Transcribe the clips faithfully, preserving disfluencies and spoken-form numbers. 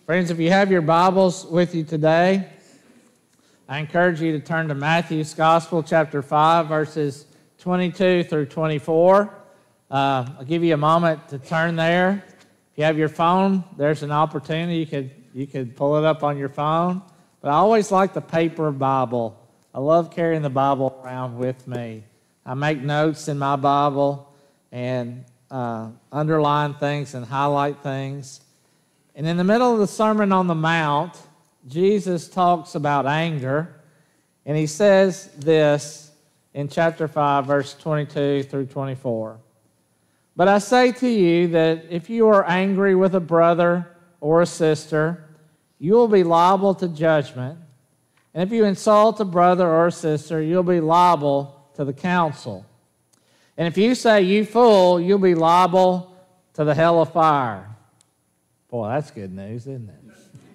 Friends, if you have your Bibles with you today, I encourage you to turn to Matthew's Gospel, chapter five, verses twenty-two through twenty-four. Uh, I'll give you a moment to turn there. If you have your phone, there's an opportunity. You could, you could pull it up on your phone. But I always like the paper Bible. I love carrying the Bible around with me. I make notes in my Bible and uh, underline things and highlight things. And in the middle of the Sermon on the Mount, Jesus talks about anger, and he says this in chapter five, verse twenty-two through twenty-four. But I say to you that if you are angry with a brother or a sister, you will be liable to judgment. And if you insult a brother or a sister, you'll be liable to the council. And if you say, you fool, you'll be liable to the hell of fire. Boy, that's good news, isn't it?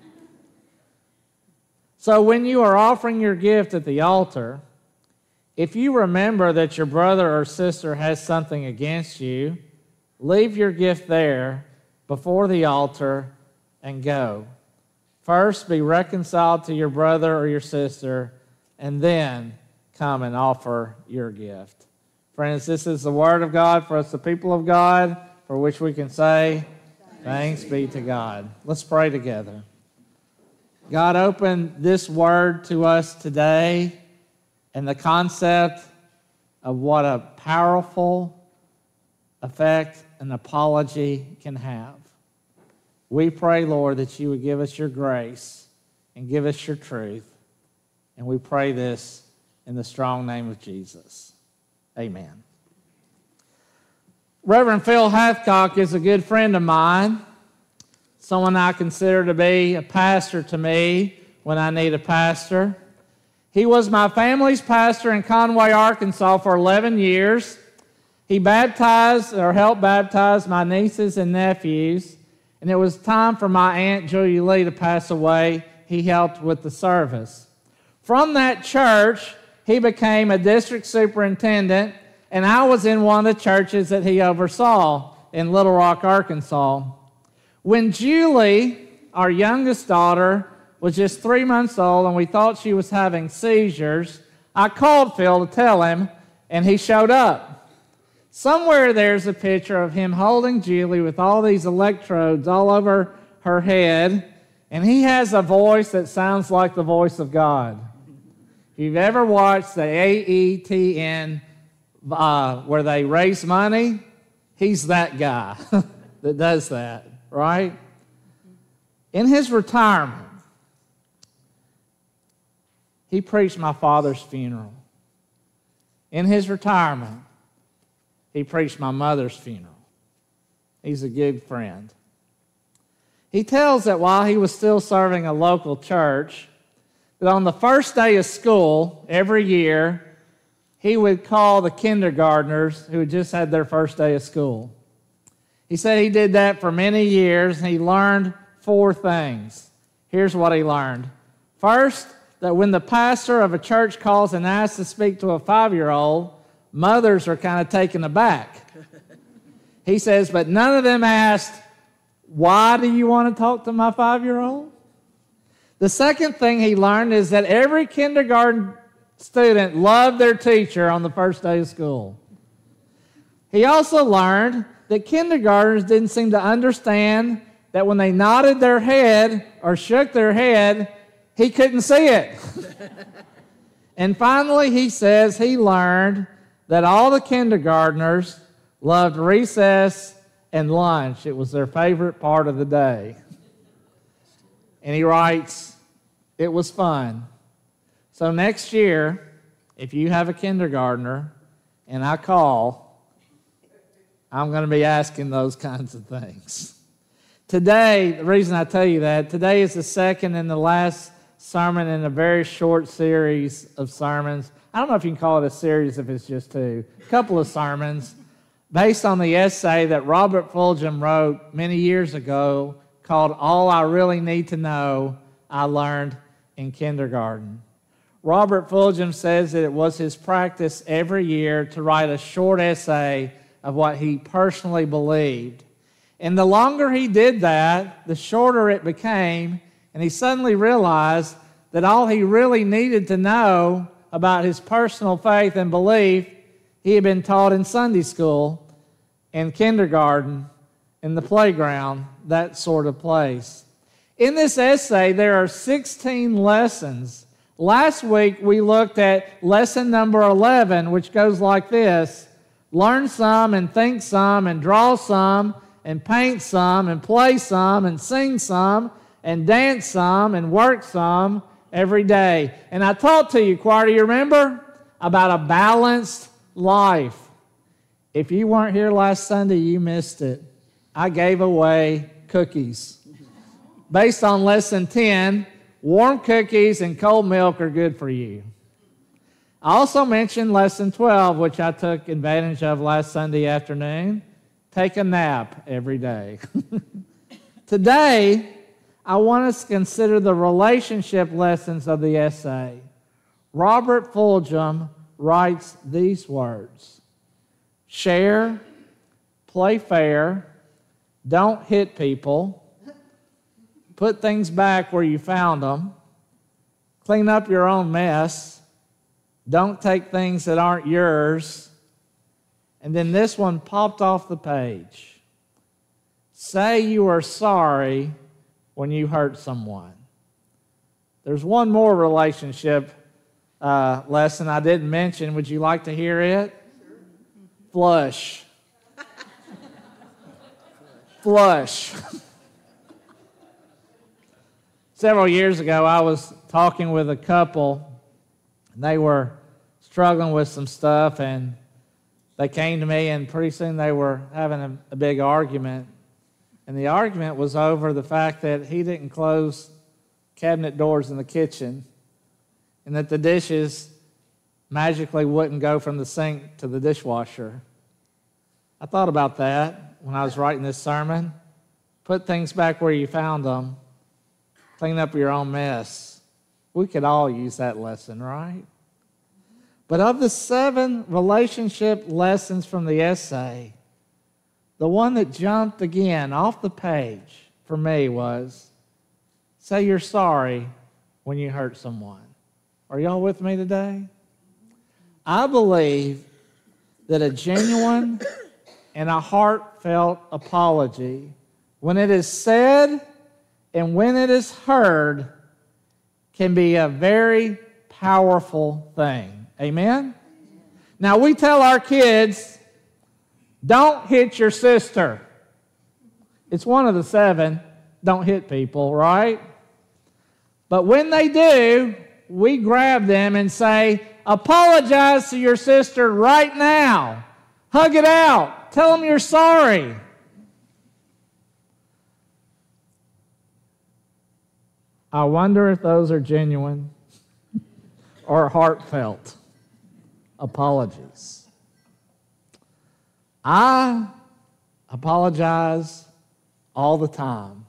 So when you are offering your gift at the altar, if you remember that your brother or sister has something against you, leave your gift there before the altar and go. First, be reconciled to your brother or your sister, and then come and offer your gift. Friends, this is the word of God for us, the people of God, for which we can say, thanks be to God. Let's pray together. God, open this word to us today and the concept of what a powerful effect an apology can have. We pray, Lord, that you would give us your grace and give us your truth. And we pray this in the strong name of Jesus. Amen. Reverend Phil Hathcock is a good friend of mine, someone I consider to be a pastor to me when I need a pastor. He was my family's pastor in Conway, Arkansas for eleven years. He baptized or helped baptize my nieces and nephews, and it was time for my Aunt Julia Lee to pass away. He helped with the service. From that church, he became a district superintendent, and I was in one of the churches that he oversaw in Little Rock, Arkansas. When Julie, our youngest daughter, was just three months old and we thought she was having seizures, I called Phil to tell him, and he showed up. Somewhere there's a picture of him holding Julie with all these electrodes all over her head, and he has a voice that sounds like the voice of God. If you've ever watched the A E T N uh, where they raise money, he's that guy that does that, right? In his retirement, he preached my father's funeral. In his retirement, he preached my mother's funeral. He's a good friend. He tells that while he was still serving a local church, that on the first day of school every year, he would call the kindergartners who had just had their first day of school. He said he did that for many years, and he learned four things. Here's what he learned. First, that when the pastor of a church calls and asks to speak to a five-year-old, mothers are kind of taken aback. He says, but none of them asked, why do you want to talk to my five-year-old? The second thing he learned is that every kindergarten student loved their teacher on the first day of school. He also learned that kindergartners didn't seem to understand that when they nodded their head or shook their head, he couldn't see it. And finally, he says he learned that all the kindergartners loved recess and lunch. It was their favorite part of the day. And he writes, it was fun. So next year, if you have a kindergartner and I call, I'm going to be asking those kinds of things. Today, the reason I tell you that, today is the second and the last sermon in a very short series of sermons. I don't know if you can call it a series if it's just two. A couple of sermons based on the essay that Robert Fulghum wrote many years ago called All I Really Need to Know I Learned in Kindergarten. Robert Fulghum says that it was his practice every year to write a short essay of what he personally believed. And the longer he did that, the shorter it became, and he suddenly realized that all he really needed to know about his personal faith and belief, he had been taught in Sunday school, in kindergarten, in the playground, that sort of place. In this essay, there are sixteen lessons. Last week, we looked at lesson number eleven, which goes like this: learn some and think some and draw some and paint some and play some and sing some and dance some and work some every day. And I talked to you, choir, do you remember? About a balanced life. If you weren't here last Sunday, you missed it. I gave away cookies. Based on lesson ten, warm cookies and cold milk are good for you. I also mentioned lesson twelve, which I took advantage of last Sunday afternoon. Take a nap every day. Today, I want us to consider the relationship lessons of the essay. Robert Fulghum writes these words: share, play fair, don't hit people, put things back where you found them, clean up your own mess, don't take things that aren't yours. And then this one popped off the page. Say you are sorry when you hurt someone. There's one more relationship uh, lesson I didn't mention. Would you like to hear it? Flush. Flush. Several years ago, I was talking with a couple, and they were struggling with some stuff, and they came to me, and pretty soon they were having a, a big argument. And the argument was over the fact that he didn't close cabinet doors in the kitchen, and that the dishes magically wouldn't go from the sink to the dishwasher. I thought about that when I was writing this sermon. Put things back where you found them. Clean up your own mess. We could all use that lesson, right? But of the seven relationship lessons from the essay, the one that jumped again off the page for me was, say you're sorry when you hurt someone. Are y'all with me today? I believe that a genuine and a heartfelt apology, when it is said and when it is heard, can be a very powerful thing. Amen? Now, we tell our kids, don't hit your sister. It's one of the seven, don't hit people, right? But when they do, we grab them and say, apologize to your sister right now. Hug it out. Tell them you're sorry. I wonder if those are genuine or heartfelt apologies. I apologize all the time.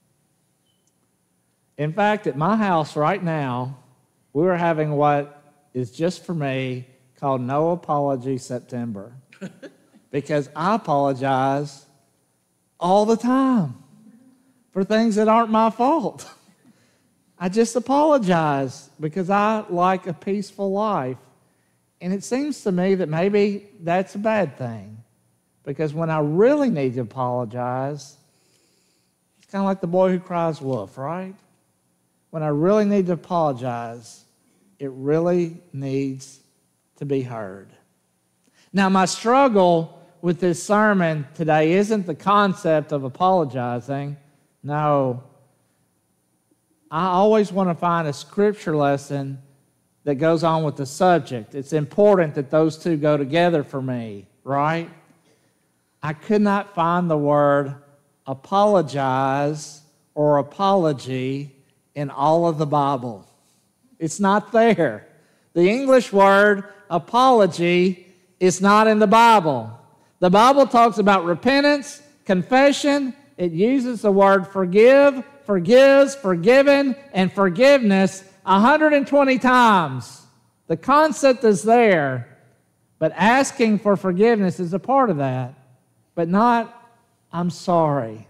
In fact, at my house right now, we were having what is just for me called No Apology September. Because I apologize all the time for things that aren't my fault. I just apologize because I like a peaceful life. And it seems to me that maybe that's a bad thing. Because when I really need to apologize, it's kind of like the boy who cries wolf, right? When I really need to apologize, it really needs to be heard. Now, my struggle with this sermon today isn't the concept of apologizing. No. I always want to find a scripture lesson that goes on with the subject. It's important that those two go together for me, right? I could not find the word apologize or apology in all of the Bible. It's not there. The English word apology is not in the Bible. The Bible talks about repentance, confession. It uses the word forgive, forgives, forgiven, and forgiveness one hundred twenty times. The concept is there, but asking for forgiveness is a part of that, but not I'm sorry.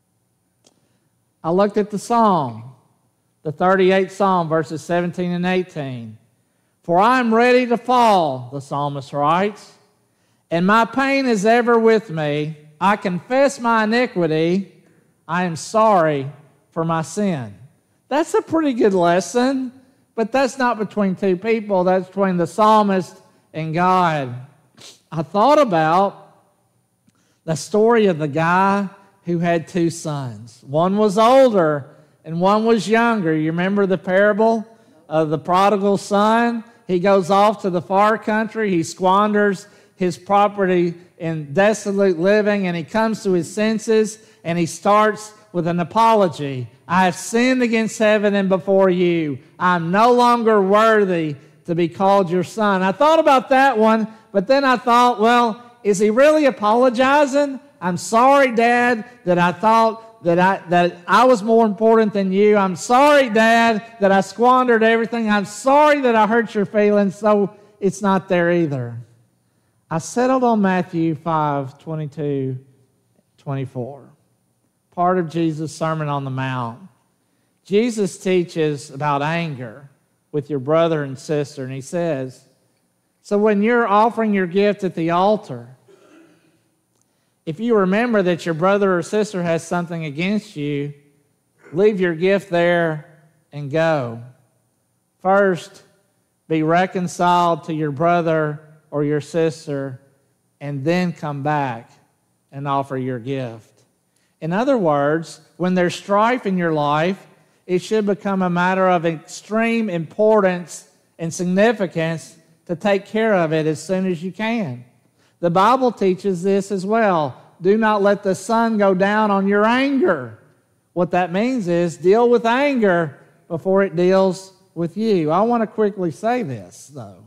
I looked at the psalm, the thirty-eighth Psalm, verses seventeen and eighteen. For I am ready to fall, the psalmist writes, and my pain is ever with me. I confess my iniquity. I am sorry for my sin. That's a pretty good lesson, but that's not between two people. That's between the psalmist and God. I thought about the story of the guy who had two sons. One was older and one was younger. You remember the parable of the prodigal son? He goes off to the far country. He squanders his property in desolate living, and he comes to his senses, and he starts with an apology. I have sinned against heaven and before you. I'm no longer worthy to be called your son. I thought about that one, but then I thought, well, is he really apologizing? I'm sorry, Dad, that I thought that I, that I was more important than you. I'm sorry, Dad, that I squandered everything. I'm sorry that I hurt your feelings, so it's not there either. I settled on Matthew five, twenty-two, twenty-four, part of Jesus' Sermon on the Mount. Jesus teaches about anger with your brother and sister, and he says, so when you're offering your gift at the altar, if you remember that your brother or sister has something against you, leave your gift there and go. First, be reconciled to your brother or your sister, and then come back and offer your gift. In other words, when there's strife in your life, it should become a matter of extreme importance and significance to take care of it as soon as you can. The Bible teaches this as well. Do not let the sun go down on your anger. What that means is deal with anger before it deals with you. I want to quickly say this, though.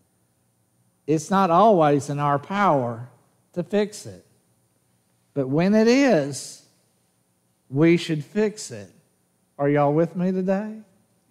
It's not always in our power to fix it. But when it is, we should fix it. Are y'all with me today?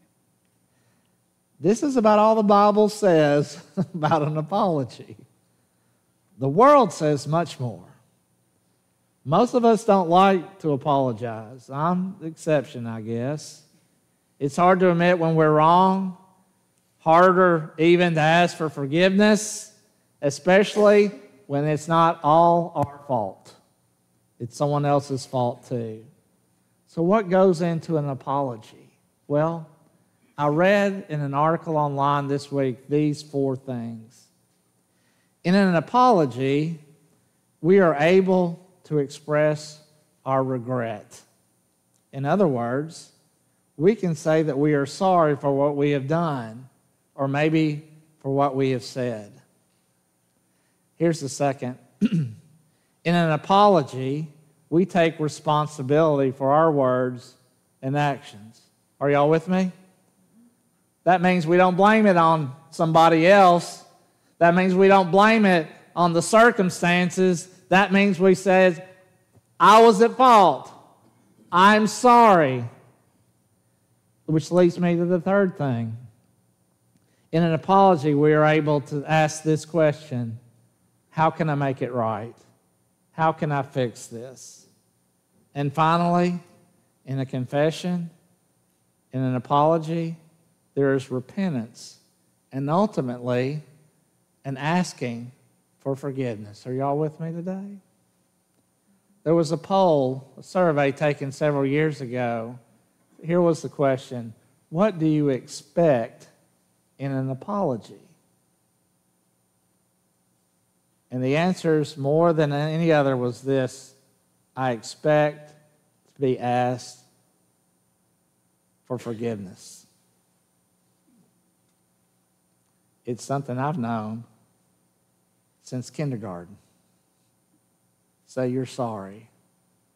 This is about all the Bible says about an apology. The world says much more. Most of us don't like to apologize. I'm the exception, I guess. It's hard to admit when we're wrong. Harder even to ask for forgiveness, especially when it's not all our fault. It's someone else's fault too. So what goes into an apology? Well, I read in an article online this week these four things. In an apology, we are able to express our regret. In other words, we can say that we are sorry for what we have done, or maybe for what we have said. Here's the second. In an apology, we take responsibility for our words and actions. Are y'all with me? That means we don't blame it on somebody else. That means we don't blame it on the circumstances. That means we say, I was at fault. I'm sorry. Which leads me to the third thing. In an apology, we are able to ask this question: how can I make it right? How can I fix this? And finally, in a confession, in an apology, there is repentance and ultimately an asking for forgiveness. Are y'all with me today? There was a poll, a survey taken several years ago. Here was the question: what do you expect in an apology? And the answers, more than any other, was this: I expect to be asked for forgiveness. It's something I've known since kindergarten. Say you're sorry.